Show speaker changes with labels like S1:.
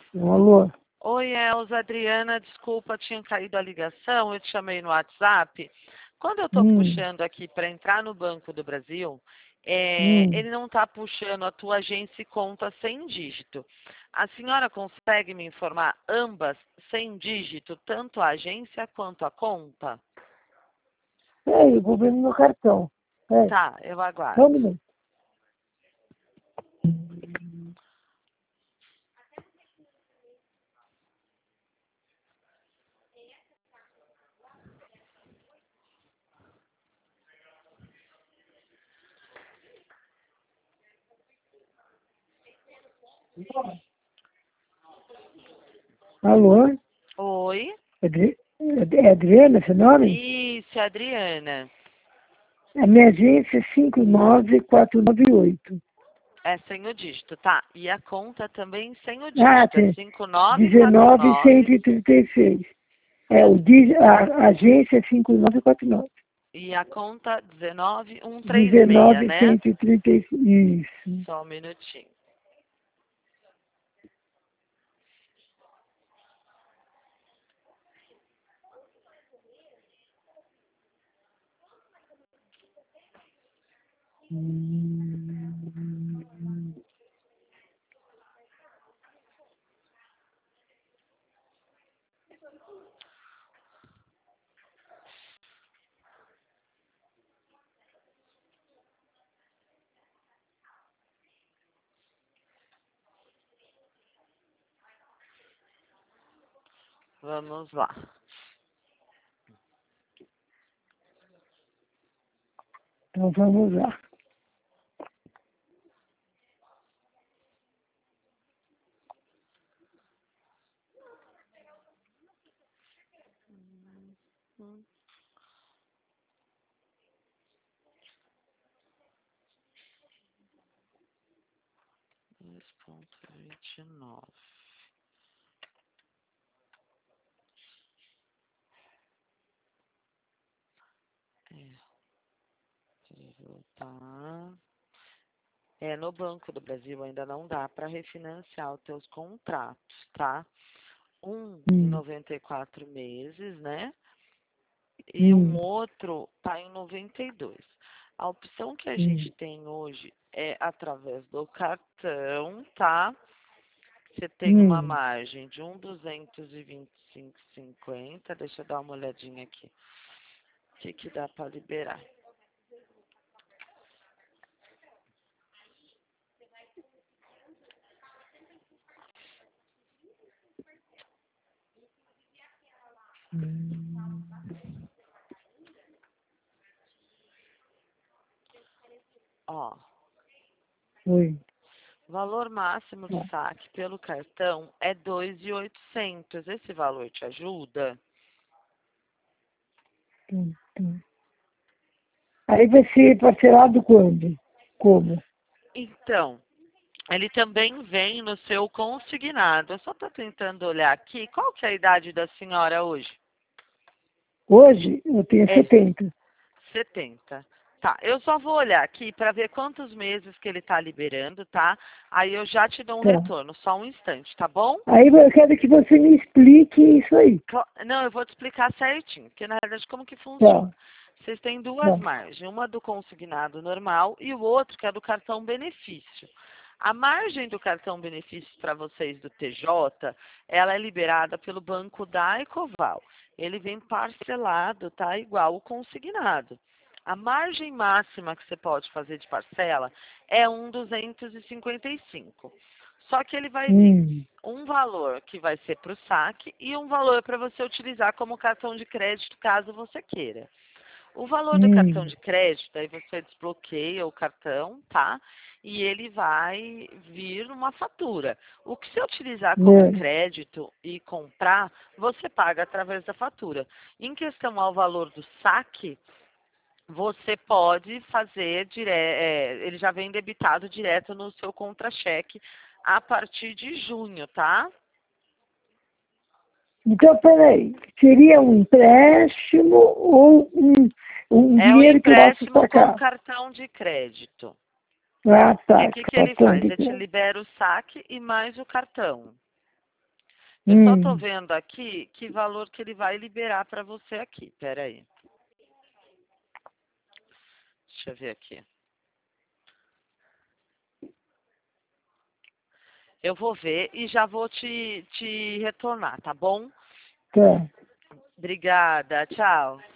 S1: Alô?
S2: Oi, Elza, Adriana, desculpa, tinha caído a ligação, eu te chamei no WhatsApp. Quando eu estou puxando aqui para entrar no Banco do Brasil, ele não está puxando a tua agência e conta sem dígito. A senhora consegue me informar ambas sem dígito, tanto a agência quanto a conta?
S1: Peraí, eu vou ver no meu cartão. Peraí,
S2: Tá, eu
S1: só um
S2: aguardo.
S1: minuto. Alô?
S2: Oi?
S1: É Adriana, seu nome?
S2: Isso, Adriana.
S1: A minha agência é 59498.
S2: É sem o dígito, tá. E a conta também sem o
S1: Ah,
S2: dígito, é
S1: tem
S2: 5949
S1: 19136. A agência é 5949.
S2: e a conta 19136, né?
S1: 19136. Isso.
S2: Só um minutinho. Vamos lá.
S1: Então vamos lá.
S2: Dois ponto 29. Tá. No Banco do Brasil ainda não dá para refinanciar os teus contratos, tá? Um em 94 meses, né? E um outro tá em 92. A opção que a gente tem hoje é através do cartão, tá? Você tem uma margem de 1,225,50. Deixa eu dar uma olhadinha aqui. O que dá para liberar? Ó,
S1: Oi.
S2: valor máximo de saque pelo cartão é 2.800. Esse valor te ajuda?
S1: Aí vai ser parcelado quando? Como?
S2: Então, ele também vem no seu consignado. Eu só estou tentando olhar aqui. Qual que é a idade da senhora hoje?
S1: Hoje eu tenho
S2: É
S1: 70.
S2: 70. Tá, eu só vou olhar aqui para ver quantos meses que ele está liberando, tá? Aí eu já te dou um
S1: Tá.
S2: retorno, só um instante, tá bom?
S1: Aí eu quero que você me explique isso aí.
S2: Não, eu vou te explicar certinho, porque na verdade como que funciona.
S1: Tá.
S2: Vocês têm duas
S1: Tá.
S2: margens, uma do consignado normal e o outro que é do cartão benefício. A margem do cartão benefício para vocês do TJ, ela é liberada pelo banco da Ecoval. Ele vem parcelado, tá? Igual o consignado. A margem máxima que você pode fazer de parcela é 1,255. Só que ele vai vir um valor que vai ser para o saque e um valor para você utilizar como cartão de crédito, caso você queira. O valor do cartão de crédito, aí você desbloqueia o cartão, tá? E ele vai vir numa fatura. O que você utilizar como crédito e comprar, você paga através da fatura. Em questão ao valor do saque, você pode fazer ele já vem debitado direto no seu contra-cheque a partir de junho, tá?
S1: Então, peraí. Seria um empréstimo ou um
S2: É um
S1: dinheiro que eu posso
S2: empréstimo com
S1: sacar?
S2: cartão de crédito.
S1: Ah,
S2: E
S1: tá.
S2: o que ele
S1: Cartão
S2: faz?
S1: de
S2: Ele te
S1: crédito.
S2: libera o saque e mais o cartão. Eu só tô vendo aqui que valor que ele vai liberar para você aqui. Pera aí. Deixa eu ver aqui. Eu vou ver e já vou te retornar, tá bom?
S1: Tá.
S2: Obrigada, tchau.